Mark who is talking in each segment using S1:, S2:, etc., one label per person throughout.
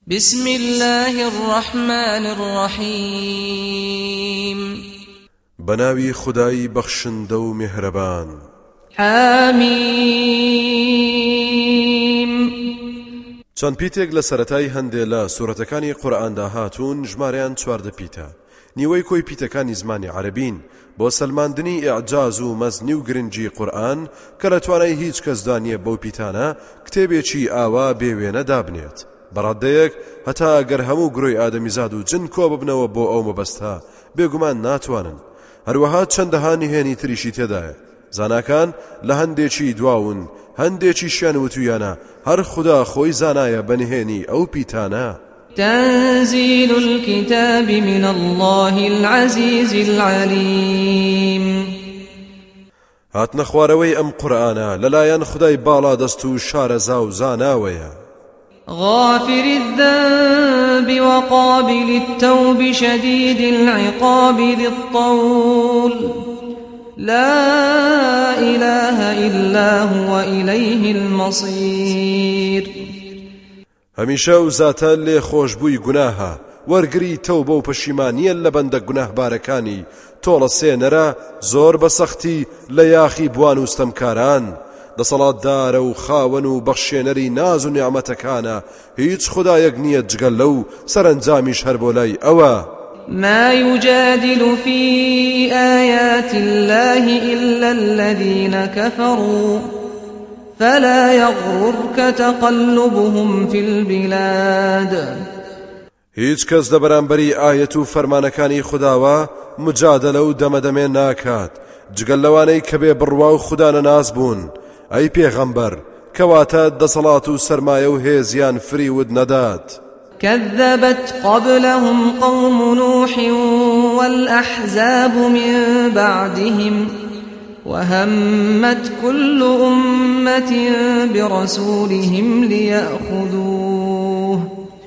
S1: بسم الله الرحمن الرحيم
S2: بناوي خداي بخشندو مهربان
S1: حميم
S2: چەند پیتێک لە سەرەتای هەندێ لە سوورەتەکانی قورئاندا هاتوون ژمارەیان 14 پیتە. نیوەی کۆی پیتەکانی زمانی عەرەبین بۆ سەلماندنی ئیعجاز و مەزنی و گرنگی قورئان کە لە توانای هیچ کەس دانیە بەو پیتانە کتێبێکی ئاوا بێوێنە دابنێت. بەڕادەیەک هەتا ئەگەر هەموو گرۆی ئادەمیزاد و جن کۆ ببنەوە بۆ ئەو مەبەستە بێگومان ناتوانن. هەروەها چەندەها نهێنی تریشی تێدایە. زاناکان لە هەندێکی دواون، هەندێکی شیان وتویانە هەر خدا خۆی زانایە بەنهێنی ئەو پیتانە.
S1: تنزيل الكتاب من الله العزيز العليم
S2: هاتنە خوارەوەی ئەم قورئانە لەلایەن خدای باڵا دەست و شارەزا و زاناوەیە.
S1: غافر الذنب وقابل التوب شديد العقاب ذي الطول لا إله إلا هو إليه المصير.
S2: هەمیشە و زاتە لێ خۆشبووی گوناهە، وەرگری تەوبە و پەشیمانیە لە بەندە گوناهبارەکانی تۆڵە سێنەرە زۆر بە سەختی لە یاخی بوان و ستەمکاران. دەسەڵاتدارە و خاوەن و بەخشێنەری ناز و نیعمەتەکانە، هیچ خدایەک نییە جگەل لەو سەرنجامیش هەر بۆ لای ئەوە.
S1: ما يجادل في آيات الله إلا الذين كفروا فلا يغررك تقلبهم في البلاد.
S2: هیچ کەس لە بەرامبەری ئایەت و فەرمانەکانی خوداوە مجادلە و دەمەدەمێ ناکات جگەل لەوانەی کە بێ بڕوا و خودانە ناز بوون. ئەی پێغەمبەر کەواتە دەسەڵات و سەرمایە و هێزیان فریود نەدات.
S1: كذبت قبلهم قوم نوح والأحزاب من بعدهم وهمت كل أمة برسولهم ليأخذوه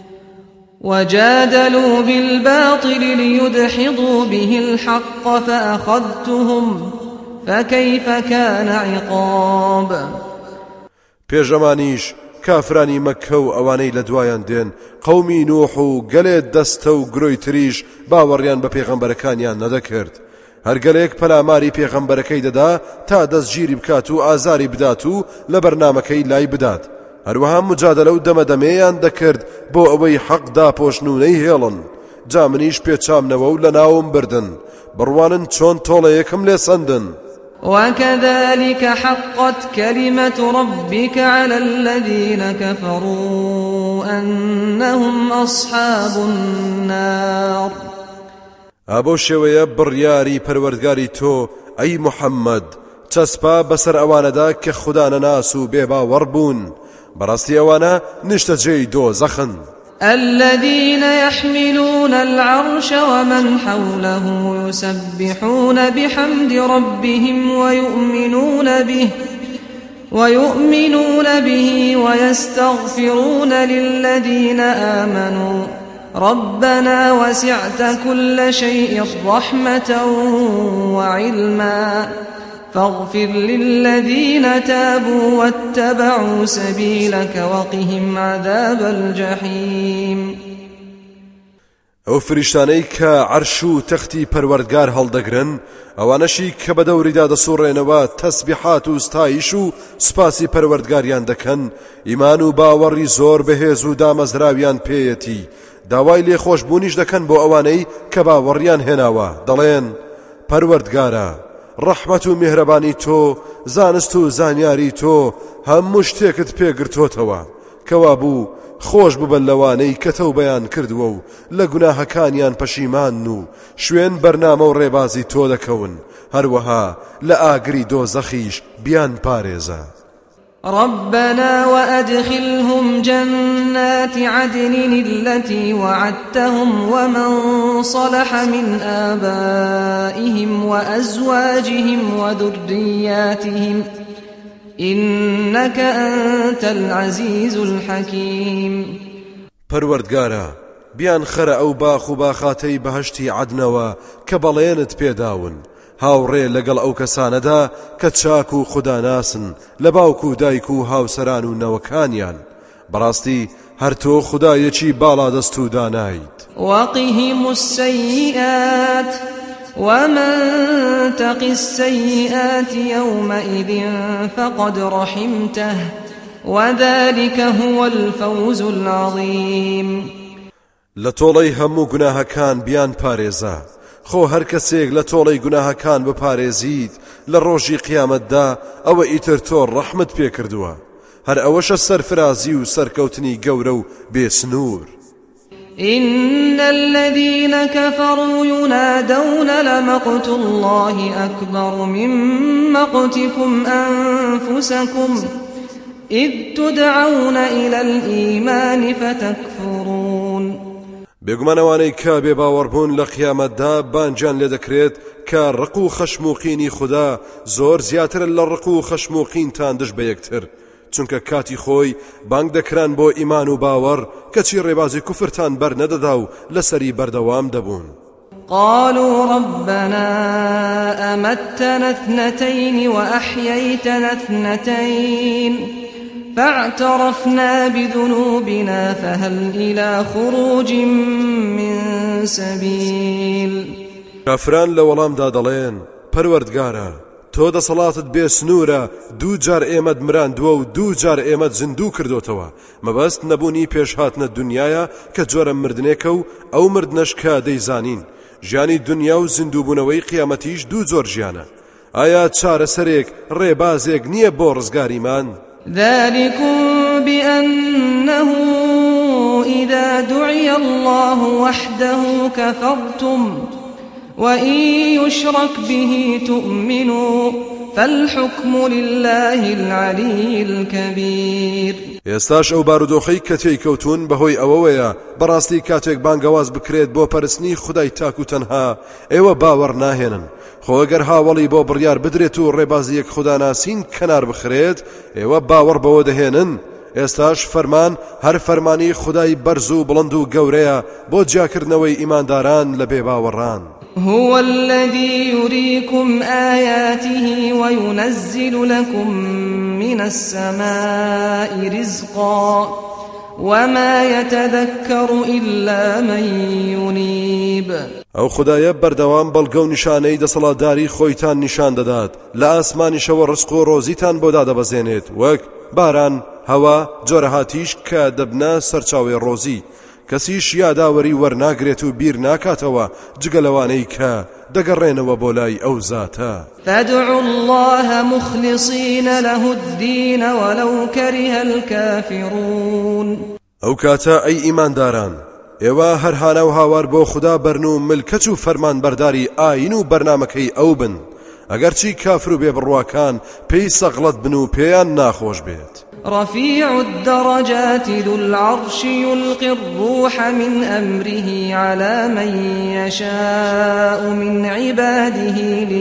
S1: وجادلوا بالباطل ليدحضوا به الحق فأخذتهم فكيف كان عقاب.
S2: پێشەمانیش کافرانی مەککە و ئەوانەی لە دوایان دێن قەومی نوح و گەلێت دەستە و گرۆی تریش باوەڕیان بە پێغەمبەرەکانیان نەدەکرد. هەرگەلێک پەلاماری پێغەمبەرەکەی دەدا تا دەستگیری بکات و ئازاری بدات و لە بەرنامەکەی لای بدات. هەروەها مجادلە و دەمەدەمێیان دەکرد بۆ ئەوەی حەق داپۆشن و نەیهێڵن. جا منیش پێچامنەوە و لە ناوم بردن، بڕوانن چۆن تۆڵەیەکم لێ سەندن.
S1: وكذلك حقت كلمة ربك على الذين كفروا أنهم أصحاب النار.
S2: ئابۆ شێوەیە بڕیاری پەروەردگاری تۆ ئەی محەممەد چەسپا بەسەر ئەوانەدا کە خودانە ناس و بێباوەڕ بوون. بەڕاستی ئەوانە نیشتەجێی دۆزەخن.
S1: الذين يحملون العرش ومن حوله يسبحون بحمد ربهم ويؤمنون به ويستغفرون للذين آمنوا ربنا وسعت كل شيء رحمة وعلما فاغفر للذين تابوا واتبعوا سبيلك وقهم عذاب الجحيم.
S2: ئەو فریشتانەی کە عەرش و تەختی پەروەردگار هەڵدەگرن ئەوانەشی کە بە دەوریدا دەسوڕێنەوە تەسبیحات و ستایش و سوپاسی پەروەردگاریان دەکەن، ئیمان و باوەڕی زۆر بەهێز و دامەزراویان پێیەتی، داوای لێخۆشبوونیش دەکەن بۆ ئەوانەی کە باوەڕیان هێناوە، دەڵێن پەروەردگارە ڕەحمەت و میهرەبانی تۆ، زانست و زانیاری تۆ هەموو شتێکت پێگرتۆتەوە، کەوا بوو خۆش ببن لەوانەی کە تەوبەیان کردووە و لە گوناهەکانیان پەشیمان و شوێن بەرنامە و ڕێبازی تۆ دەکەون، هەروەها لە ئاگری دۆزەخیش بیان پارێزە.
S1: ربنا وأدخلهم جنات عدن التي وعدتهم ومن صلح من آبائهم وأزواجهم وذرياتهم إنك أنت العزيز الحكيم.
S2: پەروەردگارە بیان خەرە ئەو باخ و باخاتەی بەهەشتی عەدنەوە کە بەڵێنت پێداون، هاوڕێ لەگەڵ ئەو کەسانەدا کە چاک و خوداناسن لە باوک و دایک و هاوسەران و نەوەکانیان. بەڕاستی هەر تۆ خودایەکی باڵا دەست و دانایت.
S1: وقهم السيئات ومن تق السيئات يومئذ فقد رحمته وذلك هو الفوز العظيم.
S2: لطولي همو گناهکان بیان پارێزە خۆ هەر کەسێک لە تۆڵەی گوناهەکان بپارێزیت لە ڕۆژی قیامەتدا ئەوە ئیتر تۆ ڕەحمت پێکردووە هەر ئەوەشە سەرفرازی و سەرکەوتنی گەورە و بێسنوور.
S1: إن الذين كفروا ينادون لمقت الله أكبر من مقتكم أنفسكم إذ تدعون إلى الإيمان فتكفرون.
S2: بێگومانەوانەی کە بێباوەڕبوون لە قیامەتدا بانجان لێ دەکرێت کە ڕق و خەشموقینی خوددا زۆر زیاتر لە ڕق و خەشموقینتان دژ بە یەکتر چونکە کاتی خۆی بانگ دەکران بۆ ئیمان و باوەڕ کەچی ڕێبازی کوفرتان بەر نەدەدا و لەسەری بەردەوام دەبوون.
S1: قالوا ربنا أمتنا اثنتين وأحييتنا اثنتين فاعترفنا بذنوبنا فهل إلى خروج من سبيل.
S2: کافران لە وەڵامدا دەڵێن پەروەردگارە تۆ دەسەڵاتت بێ سنوورە دوو جار ئێمەت مراندووە و دوو جار ئێمەت زیندوو کردوتەوە مەبەست نەبوونی پێشهاتنە دنیاە کە جۆرە مردنێکە و ئەو مردنەش کە دەیزانین ژیانی دنیا و زیندووبوونەوەی قیامەتیش دوو جۆر ژیانە. ئایا چارەسەرێک ڕێبازێک نییە بۆ ڕزگاریمان؟
S1: ذلكم بأنه إذا دعي الله وحده كفرتم وإن يشرك به تؤمنوا فالحكم لله العلي الكبير.
S2: ئێستاش ئەو بارودۆخەی کە تێیکەوتون بەهۆی ئەوەوەیە بەڕاستی کاتێک بانگەواز بکرێت بۆ پەرستنی خودای تاک و تەنها ئێوە باوەڕ ناهێنن. خۆ ئەگەر هاوڵی بۆ بڕیار بدرێت و ڕێبازیەک خوداناسین کەنار بخرێت ئێوە باوەڕ بەوە دەهێنن. ئێستاش فەرمان هەر فەرمانی خودای بەرز و بڵند و گەورەیە بۆ جیاکردنەوەی ئیمانداران لە بێباوەڕان.
S1: هو الذي يريكم آياته وينزل لكم من السماء رزقا وما يتذكر إلا من ينيب.
S2: ئەو خودایە بەردەوام بەڵگە و نیشانەی دەسەڵاتداری خۆیتان نیشان دەدات لە ئاسمانیشەوە ڕزق و ڕۆزیتان بۆ دادەبەزێنێت وەک باران هەوا جۆرەهاتیش کە دەبنە سەرچاوی ڕۆزی کەسیش یاداوەری وەرناگرێت و بیر ناکاتەوە جگە لەوانەی کە دەگەڕێنەوە بۆ لای ئەو زاتە.
S1: فادعوا الله مخلصين له الدين ولو كره الكافرون.
S2: ئەو کاتە ئەی ئیمانداران ئێوە هەر هانە و هاوار بۆ خوددا بەرن و ملکەت و فەرمان بەرداری ئاین و بەرنامەکەی ئەو بن ئەگەرچی کافر و بێبڕواکان پێی سەغڵەت بن و پێیان ناخۆش بێت.
S1: رفيع الدرجات ذو العرش يلقي الروح من أمره على من يشاء من عباده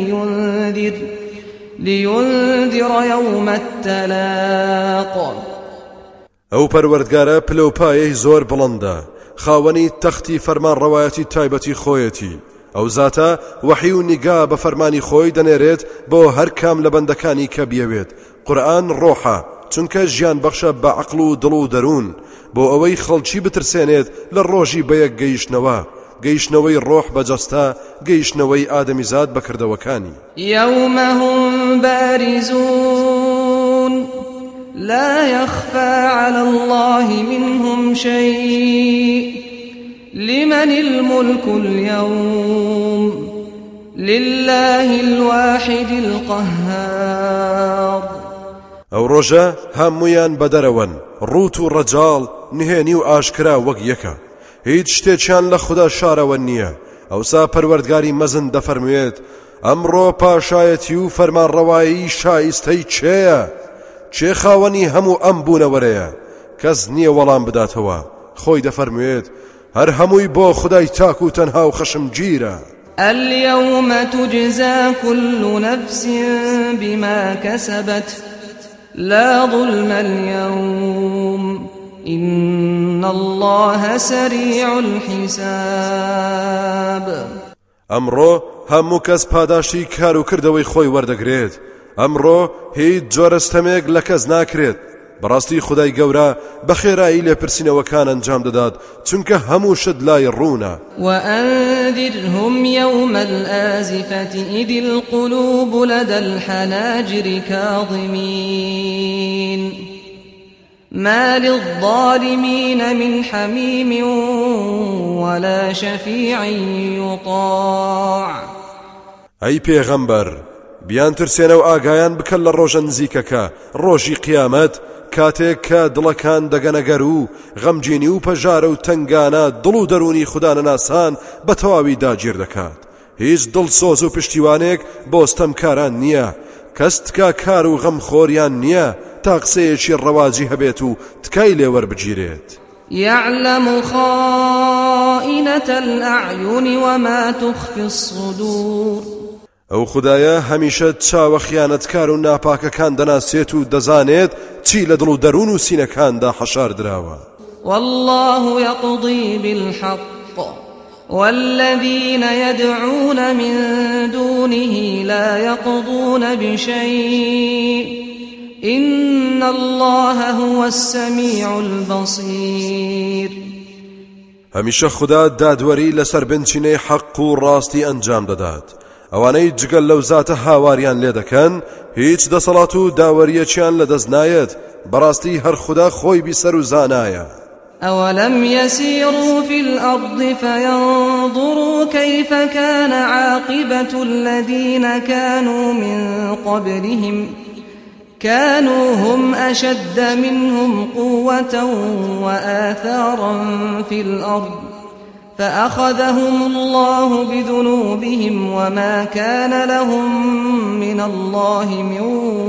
S1: لينذر يوم التلاق.
S2: ئەو پەروەردگارە پلەپایەی زۆر بڵندە خاوەنی تەختی فەرمان ڕەوایەتی تایبەتی خۆیەتی ئەو زاتە وحی و نیگا بە فەرمانی خۆی دەنێرێت بۆ هەر کام لە بەندەکانی کە بیەوێت. قورئان ڕۆحە چونکە ژیان بەخشە بە عەقڵ و دڵ و دەروون بۆ ئەوەی خەڵکی بترسێنێت لە ڕۆژی بەیەک گەیشتنەوەی ڕۆح بەجەستە گەیشتنەوەی ئادەمیزاد بەکردەوەکانی.
S1: يوم هم بارزون لا يخفى على الله منهم شيء لمن الملك اليوم لله الواحد القهار.
S2: ئەو ڕۆژە هەمویان بەدەرەوەن ڕوت و ڕەجاڵ نهێنی و ئاشکرا وەک یەکە هیچ شتێکیان لە خوددا شارەوە نییە. ئەوسا پەروەردگاری مەزن دەفەرموێت ئەمڕۆ پاشایەتی و فەرمانڕەوایی شایستەی چێیە؟ چێ خاوەنی هەموو ئەم بوونەوەرەیە؟ کەس نییە وەڵام بداتەوە. خۆی دەفەرموێت هەر هەمووی بۆ خودای تاک و تەنها و خەشمگیرە.
S1: اليوم تجزى كل نفس بما كسبت لا ظلم اليوم إن الله سريع الحساب.
S2: ئەمڕۆ هەموو کەس پاداشتی کار و کردەوەی خۆی وەردەگرێت. ئەمڕۆ هیچ جۆرەستەمێک لە کەس ناکرێت بەڕاستی خودای گەورە بە خێرایی لێپرسینەوەکان ئەنجام دەدات چونکە هەموو شت لای ڕوونە.
S1: وأنذرهم يوم الآزفة إذ القلوب لدى الحناجر كاظمين ما للظالمين من حميم ولا شفيع يطاع.
S2: ئەی پێغەمبەر بیان ترسێنە و ئاگایان بکەن لە ڕۆژە نزیکەکە ڕۆژی قیامەت کاتێک کە دڵەکان دەگەنەگەر و غەمگینی و پەژارە و تنگانە دڵ و دەرونی خوددا نەناسان بە تەواوی داگیر دەکات. هیچ دڵسۆز و پشتیوانێک بۆ ستەمکاران نییە، کەس تکا کار و غەم خۆریان نییە تا قسەیەکی ڕەواجی هەبێت و تکای لێوەربگیرێت.
S1: يعلم خائنة الأعين وما تخفي الصدور.
S2: ئەو خودایە هەمیشە چاوە خیانەتکار و ناپاکەکان دەناسێت و دەزانێت چی لە دڵ و دەروون و سینەکاندا حەشار دراوە.
S1: والله يقضي بالحق والذين يدعون من دونه لا يقضون بشيء إن الله هو السميع البصير.
S2: هەمیشە خوددا دادوەری لەسەر بنچینەی حەق و ڕاستی ئەنجام دەدات. ئەوانەی جگەل لەو زاتە هاواریان لێ دەکەن هیچ دەسەڵات و داوەریەکیان لەدەست نایەت، بەڕاستی هەر خوددا خۆی بیسەر و زانایە.
S1: أولم يسيروا في الأرض فينظروا كيف كان عاقبة الذين كانوا من قبلهم كانوا هم أشد منهم قوة وآثارا في الأرض فأخذهم الله بذنوبهم وما كان لهم من الله من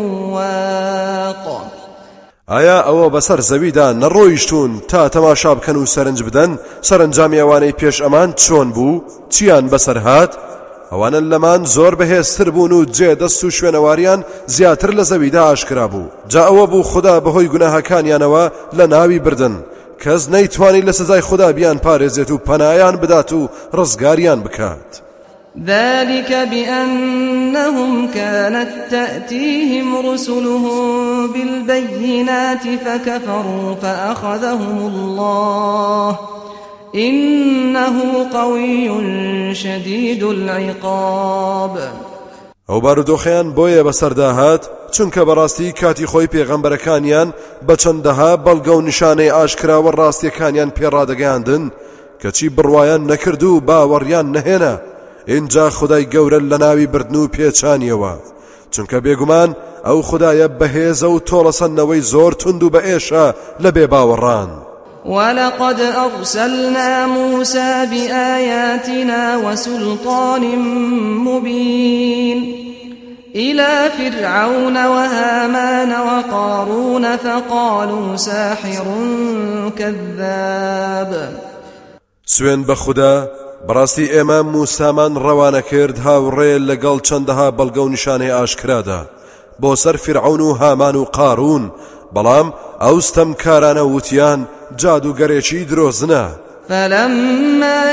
S1: واق.
S2: ئایا ئەوە بەسەر زەویدا نەڕۆیشتون تا تەماشا بکەن و سەرنج بدەن سەرنجامی ئەوانەی پێش ئەمان چۆن بوو؟ چیان بەسەر هات؟ ئەوانە لەمان زۆر بەهێزتر بوون و جێدەست و شوێنەواریان زیاتر لە زەویدا ئاشکرا بوو. جا ئەوە بوو خوددا بەهۆی گوناهەکانیانەوە لە ناوی بردن، کەس نەیتوانی لە سزای خوددا بیان پارێزێت و پەنایان بدات و ڕزگاریان بکات.
S1: ذلك بأنهم كانت تأتيهم رسلهم بالبينات فكفروا فأخذهم الله إنه قوي شديد العقاب.
S2: ئەو بارودۆخیان بۆیە بەسەرداهات چونکە بەڕاستی کاتی خۆی پێغەمبەرەکانیان بە چەندەها بەڵگە و نیشانەی ئاشکراوە ڕاستیەکانیان پێڕادەگەیاندن کەچی بڕوایان نەکرد و باوەڕیان نەهێنا. اینجا خودای گەورە لە ناوی بردن و پێچانیەوە، چونکە بێگومان ئەو خودایە بەهێزە و تۆڵەسەندنەوەی زۆر تند و بەئێشە لە بێباوەڕان.
S1: ولقد أرسلنا موسى بآياتنا وسلطان مبين إلى فرعون وهامان وقارون فقالوا ساحر كذاب.
S2: سوێن بە خوددا بەڕاستی ئێمە موسامان ڕەوانە کرد هاوڕێ لەگەڵ چەندەها بەڵگە و نیشانەی ئاشکرادا بۆ سەر فرعون و هامان و قارون، بەڵام ئەو ستەمکارانە وتیان جادوگەرێکی درۆزنە.
S1: فلما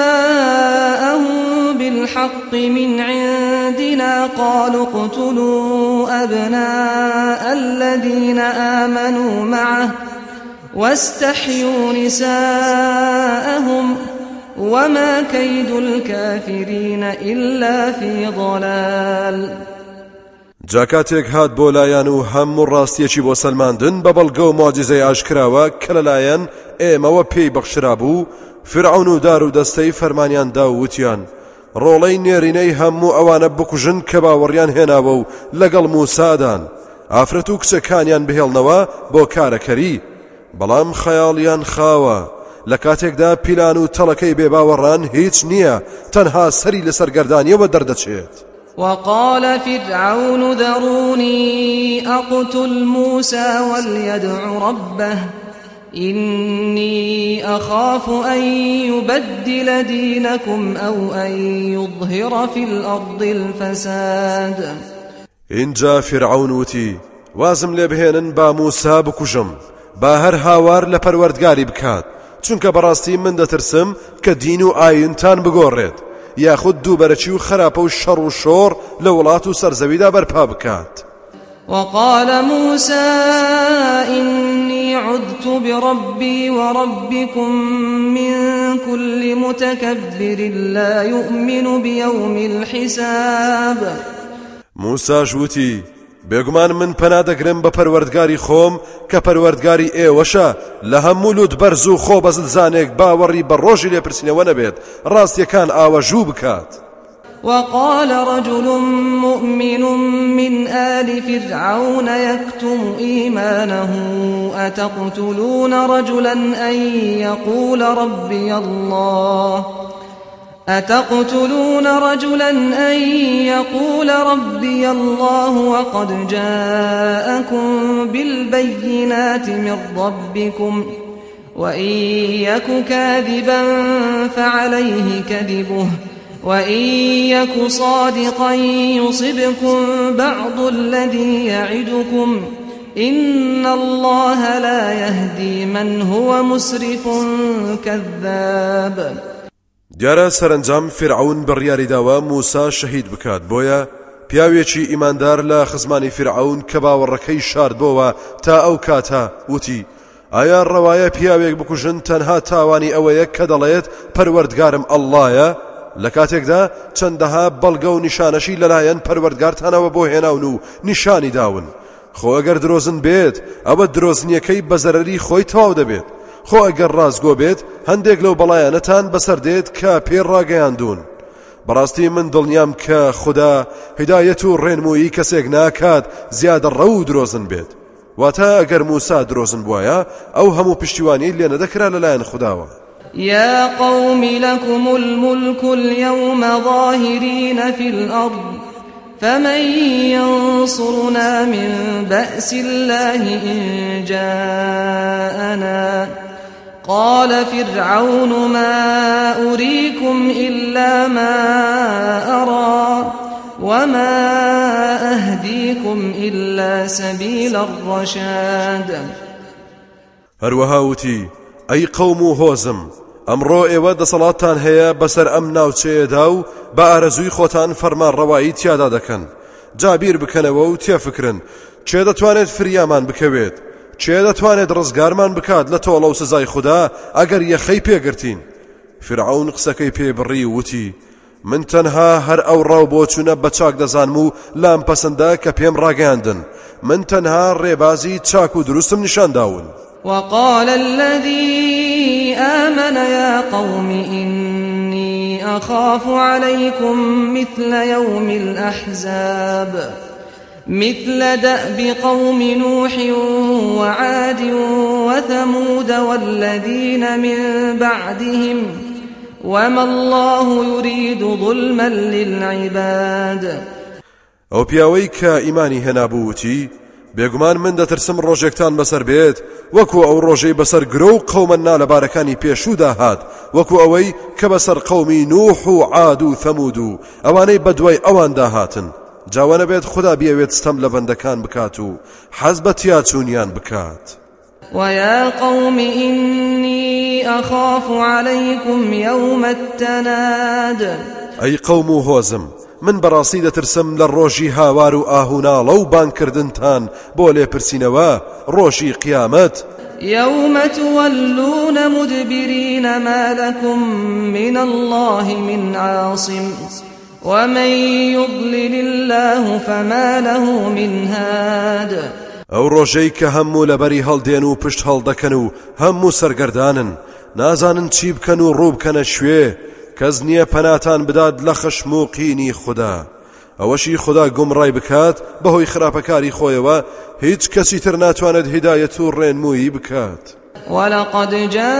S1: جاءهم بالحق من عندنا قالوا اقتلوا أبناء الذين آمنوا معه واستحيوا نساءهم وما كيد الكافرين إلا في ضلال.
S2: جاکاتێک هات بۆ لایەن و هەموو ڕاستیەکی بۆ سەلماندن بە بەڵگە و مۆجیزەی ئاشکراوە کە لەلایەن ئێمەوە پێی بەخشرا بوو، فرعون و دار و دەستەی فەرمانیاندا و وتیان ڕۆڵەی نێرینەی هەموو ئەوانە بکوژن کە باوەڕیان هێناوە و لەگەڵ موسادان ئافرەت و کچەکانیان بهێڵنەوە بۆ کارەکەری، بەڵام خەیاڵیان خاوە لە کاتێکدا پیلان و تەڵەکەی بێباوەڕان هیچ نییە، تەنها سەری لە سەرگەردانیەوە دەردەچێت.
S1: وقال فرعون ذروني أقتل موسى وليدع ربه إني أخاف أن يبدل دينكم أو أن يظهر في الأرض الفساد.
S2: اینجا فرعون وتی وازم لێ بهێنن با موسا بکوژم، با هەر هاوار لە پەروەردگاری بکات، چونکە بەڕاستی من دەترسم کە دین و ئاینتان بگۆڕێت یاخود دووبەرەچی و خراپە و شەڕ و شۆڕ لە وڵات و سەرزەویدا بەرپا بکات.
S1: وقال موسى إني عذت بربي وربكم من كل متكبر لا يؤمن بيوم الحساب.
S2: موسى جوتي بێگومان من پەنادەگرم بە پەروەردگاری خۆم کە پەروەردگاری ئێوەشە لە هەموو لوت بەرز و خۆ بەزلزانێک باوەڕی بە ڕۆژی لێپرسینەوە نەبێت ڕاستیەکان ئاوەژوو بکات.
S1: وقال رجل مؤمن من آل فرعون يكتم إيمانه أتقتلون رجلا أن يقول ربي الله وقد جاءكم بالبينات من ربكم وإن يك كاذبا فعليه كذبه وإن يك صادقا يصبكم بعض الذي يعدكم إن الله لا يهدي من هو مسرف كذاب.
S2: دیارە سەرنجام فرعون بڕیاری داوە موسا شەهید بکات، بۆیە پیاوێکی ئیماندار لە خزمانی فرعون کە باوەڕەکەی شاردبەوە تا ئەو کاتە وتی ئایا ڕەوایە پیاوێک بکوژن تەنها تاوانی ئەوەیە کە دەڵێت پەروەردگارم ئەڵڵایە؟ لە کاتێکدا چەندەها بەڵگە و نیشانەشی لەلایەن پەروەردگارتانەوە بۆ هێناون و نیشانی داون. خۆ ئەگەر درۆزن بێت ئەوە درۆزنیەکەی بە زەرەری خۆی تەواو دەبێت. خۆ ئەگەر ڕازگۆ بێت هەندێک لەو بەڵایەنەتان بەسەردێت کە پێڕاگەیاندون. بەڕاستی من دڵنیام کە خوددا هیدایەت و ڕێنمووی کەسێک ناکات زیادە ڕەو و درۆزن بێت. واتە ئەگەر موسا درۆزن بووایە ئەو هەموو پشتیوانی لێ نەدەکرا لەلایەن خودداوە.
S1: يا قوم لكم الملك اليوم ظاهرين في الأرض فمن ينصرنا من بأس الله إن جاءنا قال فرعون ما أريكم إلا ما أرى وما أهديكم إلا سبيل الرشاد.
S2: هەروەها وتی ئەی قەوم و هۆزم ئەمڕۆ ئێوە دەسەڵاتتان هەیە بەسەر ئەم ناوچەیەدا و بە ئارەزووی خۆتان فەرمانڕەوایی تیادا دەکەن. جابیر بکەنەوە و تێفکرن چێ دەتوانێت فریامان بکەوێت، چێ دەتوانێت ڕزگارمان بکات لە تۆڵە و سزای خوددا ئەگەر یەخەی پێگرتین. فرعون قسەکەی پێبڕی وتی من تەنها هەر ئەو ڕاو بۆ چوونە بە چاک دەزانم و لام پەسەندە کە پێم ڕاگەیاندن. من تەنها ڕێبازی چاک و دروستم نیشانداون.
S1: وقال الذي آمن يا قوم إني أخاف عليكم مثل يوم الأحزاب مثل دأب قوم نوح وعاد وثمود والذين من بعدهم وما الله يريد ظلما للعباد.
S2: ئەو پیاوەی کە ئیمانی هێنابووتی بێگومان من دەترسم ڕۆژێکتان بەسەر بێت وەکو ئەو ڕۆژەی بەسەر گرۆ و قەومە نالەبارەکانی پێشوودا هات، وەکو ئەوەی کە بەسەر قەومی نوح و عاد و ثەمود و ئەوانەی بەدوای ئەواندا هاتن. جاوانە بێت خوددا بیەوێت ستەم لە بەندەکان بکات و حەز بە تیاچوونیان بکات.
S1: ويا قوم إني أخاف عليكم يوم التناد.
S2: ئەی قەوم و هۆزم من بەڕاستی دەترسم لە ڕۆژی هاوار و ئاهوناڵە و بانکردنتان بۆ لێپرسینەوە ڕۆژی قیامەت.
S1: يوم تولون مدبرين ما لكم من الله من عاصم ومن يضلل الله فما له من هاد.
S2: ئەو ڕۆژەی کە هەموو لەبەری هەڵدێن و پشت هەڵدەکەن و هەموو سەرگەردانن نازانن چی بکەن و ڕوو بکەنە شوێ کەس نییە پەناتان بدات لە خەشم و قینی خوددا. ئەوەشی خوددا گومڕای بکات بەهۆی خراپەکاری خۆیەوە هیچ کەسی تر ناتوانێت هیدایەت و ڕێنمووی بکات.
S1: ولقد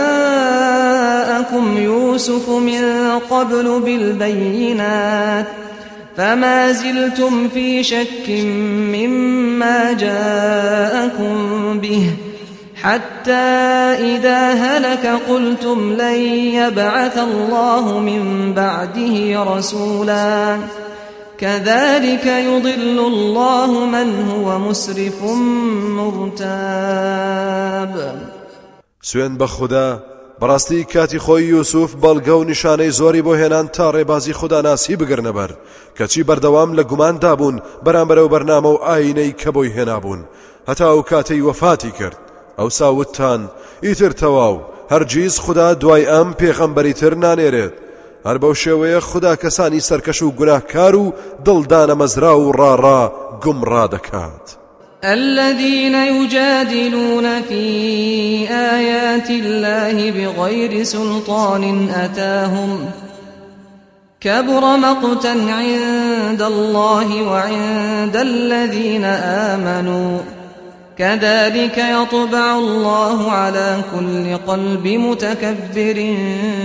S1: جاءكم يوسف من قبل بالبينات فما زلتم في شك مما جاءكم به حتى إذا هلك قلتم لن يبعث الله من بعده رسولا كذلك يضل الله من هو مسرف مرتاب.
S2: سوێن بە خوددا بەڕاستی کاتی خۆی یوسف بەڵگە و نیشانەی زۆری بۆ هێنان تا ڕێبازی خوداناسی بگرنە بەر کەچی بەردەوام لە گوماندا بوون بەرامبەرەو بەرنامە و ئاینەی کە بۆی هێنابوون هەتا ئەو کاتەی وەفاتی کرد ئەوسا وتتان ئیتر تەواو هەرگیز خوددا دوای ئەم پێغەمبەری تر نانێرێت هەر بەو شێوەیە خوددا کەسانی سەرکەش و گوناهکار و دڵدانە مەزرا و ڕاڕا گومڕا دەکات.
S1: الذين يجادلون في آيات الله بغير سلطان أتاهم كبر مقتا عند الله وعند الذين آمنوا كذلك يطبع الله على كل قلب متكبر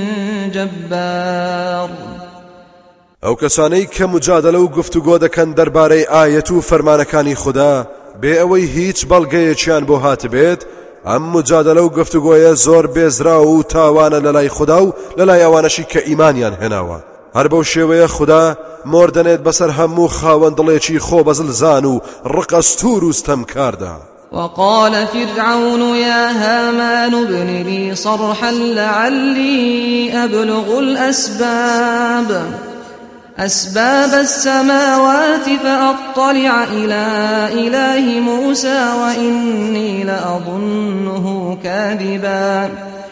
S1: جبار.
S2: ئەو کەسانەی کە مجادلە و گفتوگۆ دەکەن دەربارەی ئایەت و فەرمانەکانی خوددا بێ ئەوەی هیچ بەڵگەیەکیان بۆ هاتبێت ئەم مجادلە و گفتوگۆیە زۆر بێزرا و تاوانە لەلای خوددا و لەلای ئەوانەشی کە ئیمانیان هێناوە هەر بەو شێوەیە خوددا مۆر دەنێت بەسەر هەموو خاوەن دڵێکی خۆ بەزلزان و ڕقەستور و ستەمکاردا.
S1: وقال فرعون يا هامان ابن لي صرحا لعلي أبلغ أسباب السماوات فأطلع إلى إله موسى وإني لأظنه كاذبا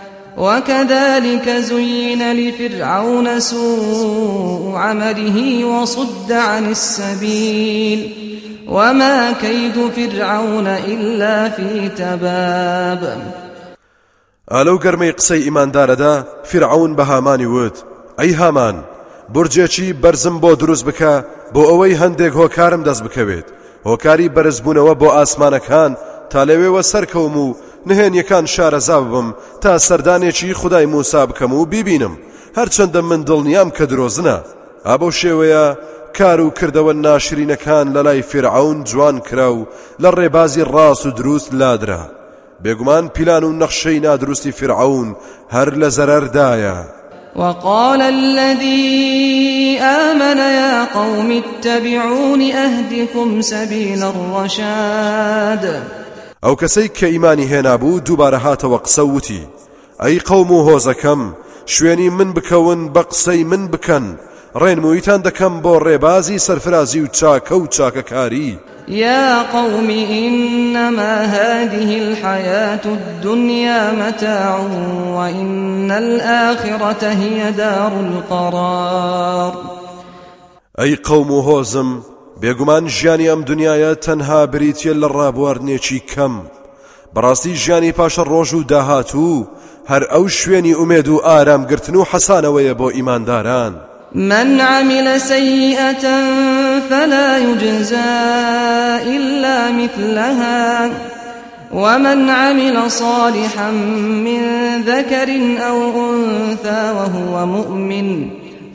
S1: وكذلك زين لفرعون سوء عمله وصد عن السبيل وما كيد فرعون إلا في تباب.
S2: ئالەو گەرمەی قسەی ئیماندارەدا فرعون بە هامانی وت ئەی هامان برجێکی بەرزم بۆ دروست بکە بۆ ئەوەی هەندێک هۆکارم دەست بکەوێت هۆکاری بەرزبوونەوە بۆ ئاسمانەکان تا لەوێوە سەرکەوم و نهێنیەکان شارەزا ببم تا سەردانێکی خودای موسا بکەم و بیبینم هەرچەندە من دڵنیام کە درۆزنە. ئابەو شێوەیە کار و کردەوە ناشرینەکان لەلای فرعون جوان کرا و لە ڕێبازی ڕاست و دروست لادرا. بێگومان پیلان و نەخشەی نادروستی فرعون هەر لە زەرەردایە.
S1: وقال الذي آمن يا قوم اتبعون أهدكم سبيل الرشاد.
S2: ئەو کەسەی کە ئیمانی هێنابوو دووبارە هاتەوە قسە وتی ئەی قەوم و هۆزەکەم شوێنی من بکەون بە قسەی من بکەن ڕێنموویتان دەکەم بۆ ڕێبازی سەرفرازی و چاکە و چاکەکاری.
S1: يا قوم إنما هذه الحياة الدنيا متاع وإن الآخرة هي دار القرار.
S2: أي قوم هوزم بێگومان ژیانی ئەم دنیاە تەنها بریتیە لە ڕابواردنێکی کەم بەڕاستی ژیانی پاشە ڕۆژ و داهاتوو هەر ئەو شوێنی ئومێد و ئارامگرتن و حەسانەوەیە بۆ ئیمانداران.
S1: من عمل سيئة فلا يجزى إلا مثلها ومن عمل صالحا من ذكر أو أنثى وهو مؤمن